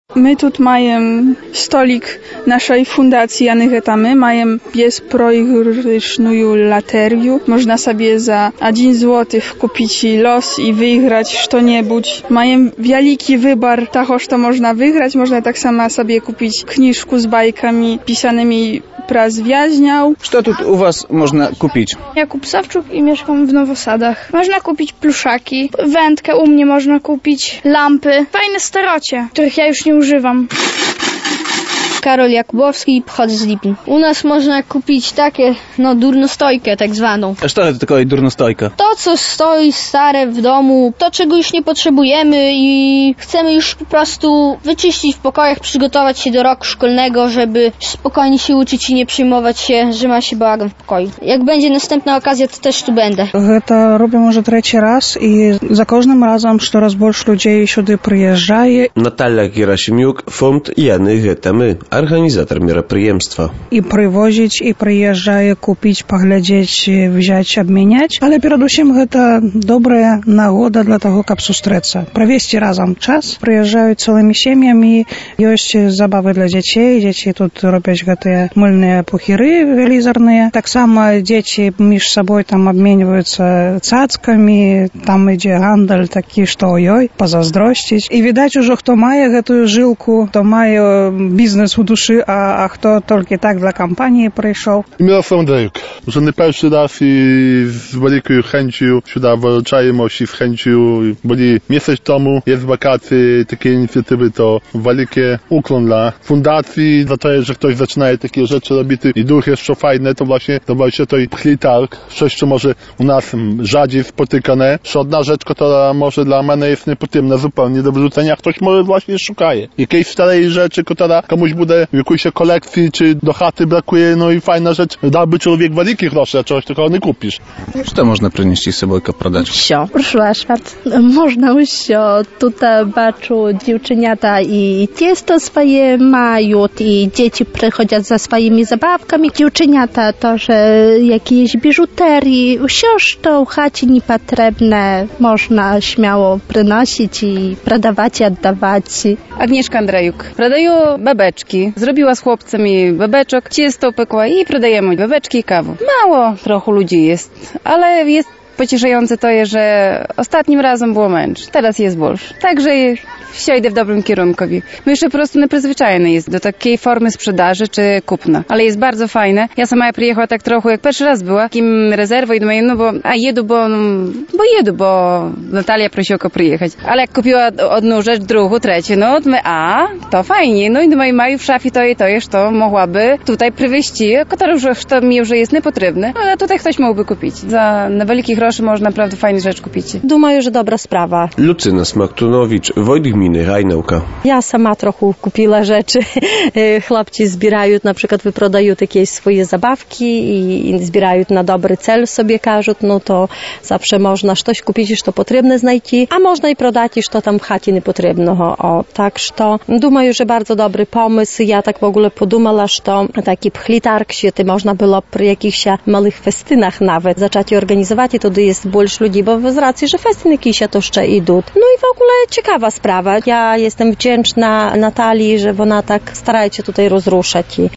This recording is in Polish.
My tu majem stolik naszej fundacji Anyhetamy, majem jest proigryszную lateriu. Można sobie za 1 zł kupić los i wygrać co-niebudź. Majem wielki wybór tego, co można wygrać. Można tak samo sobie kupić kniżku z bajkami pisanymi przez więźniów. Co tu u was można kupić? Jakub Sawczuk i mieszkam w Nowosadach. Można kupić pluszaki, wędkę u mnie można kupić, lampy, fajne starocie, których ja już nie używam. Karol Jakubowski, pochodzę z Lipin. U nas można kupić takie, durnostojkę tak zwaną. A co to taka durnostojka? To, co stoi stare w domu, to, czego już nie potrzebujemy i chcemy już po prostu wyczyścić w pokojach, przygotować się do roku szkolnego, żeby spokojnie się uczyć i nie przejmować się, że ma się bałagan w pokoju. Jak będzie następna okazja, to też tu będę. To robię może 3 raz i za każdym razem coraz больше ludzi сюда приезжает. Natalia Gerasimiuk, Fond i Anyhetamy, organizator мероприемства. I przywozić, i przyjeżdżaje kupić, poglądać, wziąć, obmieniać. Ale przede wszystkim to dobra nagoda dla tego, żeby zустріться. Провести razem czas. Przyjeżdżają całymi семьями, jest zabawy dla dzieci. Dzieci tu robią te mylne puchiry велизорные. Tak samo dzieci między sobą tam обмениваются cackami. Tam idzie handel taki, że ojoj, pozazdrościć. I widać już, kto ma tę żyłku, to ma biznes u duszy, a kto tylko tak dla kampanii przyszedł. Mirosław Andrejuk. Że nie pierwszy raz i z wielką chęcią sюда wracają i z chęcią byli miesiąc temu, jest wakacje, takie inicjatywy, to wielkie ukłon dla fundacji, za to, że ktoś zaczyna takie rzeczy robić i duch jest co fajne, to właśnie to pchlitarg, coś co może u nas rzadziej spotykane, że jedna rzecz, która może dla mnie jest niepotrzebna zupełnie do wyrzucenia, ktoś może właśnie szukaje. Jakiejś starej rzeczy, która komuś bude w jakiejś kolekcji, czy do chaty brakuje, no i fajna rzecz, dałby człowiek wielkie grosze, a czegoś tylko nie kupisz. Co można przynieść z sobą i продać? Все. Прошу Шварц. Można все. Tutaj baczą dziewczynята i tiesto swoje mają i dzieci przychodzą za swoimi zabawkami. Dziewczynята to, że jakieś biżuterii, wszystko to w chacie niepotrzebne można śmiało przynosić i sprzedawać i oddawać. Agnieszka Andrejuk. Продаю bebeczki. Zrobiła z chłopcami bebeczek, ciasto pekła i prodajemy bebeczki i kawę. Mało trochę ludzi jest, ale jest pocieszające to, że ostatnim razem było męcz, teraz jest больше. Także все idę w dobrym kierunku. My jeszcze po prostu nieprzyzwyczajony jest do takiej formy sprzedaży czy kupna, ale jest bardzo fajne. Ja sama przyjechała tak trochę, jak pierwszy raz była, takim rezerwą i думаю, jedu, bo Natalia prosiła przyjechać. Ale jak kupiła jedną rzecz, drugą, trzecią, to fajnie. No i думаю, mają w szafie to i to, to mogłaby tutaj przywieźć, które już to mi już jest niepotrzebne, ale tutaj ktoś mógłby kupić. Za niewielkich groszy można naprawdę fajne rzeczy kupić. Думаю, że dobra sprawa. Lucyna Smaktunowicz, Wojt gminy Rajnałka. Ja sama trochę kupiła rzeczy. Chłopcy zbierają, na przykład wyprodają takie swoje zabawki i zbierają na dobry cel sobie każą, no to zawsze można coś kupić, co potrzebne znajść, a można i prodać, co tam w chacie niepotrzebnego. Tak, że думаю, że bardzo dobry pomysł. Ja tak w ogóle podumala, że taki pchlitarg świetny można było przy jakichś małych festynach nawet zacząć organizować i wtedy jest больше ludzi, bo z racji, że festyny jakieś to jeszcze idą. No i w ogóle ciekawa sprawa. Ja jestem wdzięczna Natalii, że ona tak stara się tutaj rozruszać.